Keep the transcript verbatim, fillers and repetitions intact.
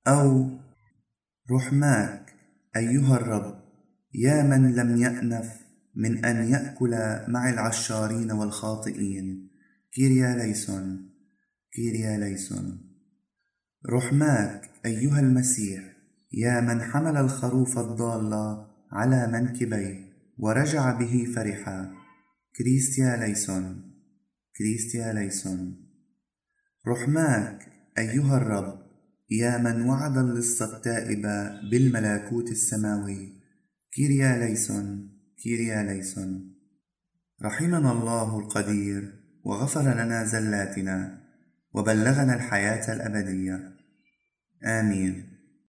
أو رحماك أيها الرب يا من لم يأنف من أن يأكل مع العشارين والخاطئين. كيريا ليسون، كيريا ليسون. رحماك أيها المسيح يا من حمل الخروف الضال على منكبيه ورجع به فرحا. كريستيا ليسون، كريستيا ليسون. رحماك أيها الرب يا من وعد اللص التائب بالملكوت السماوي. كيريا ليسون، كيريا ليسون. رحمنا الله القدير وغفر لنا زلاتنا وبلغنا الحياة الأبدية. آمين.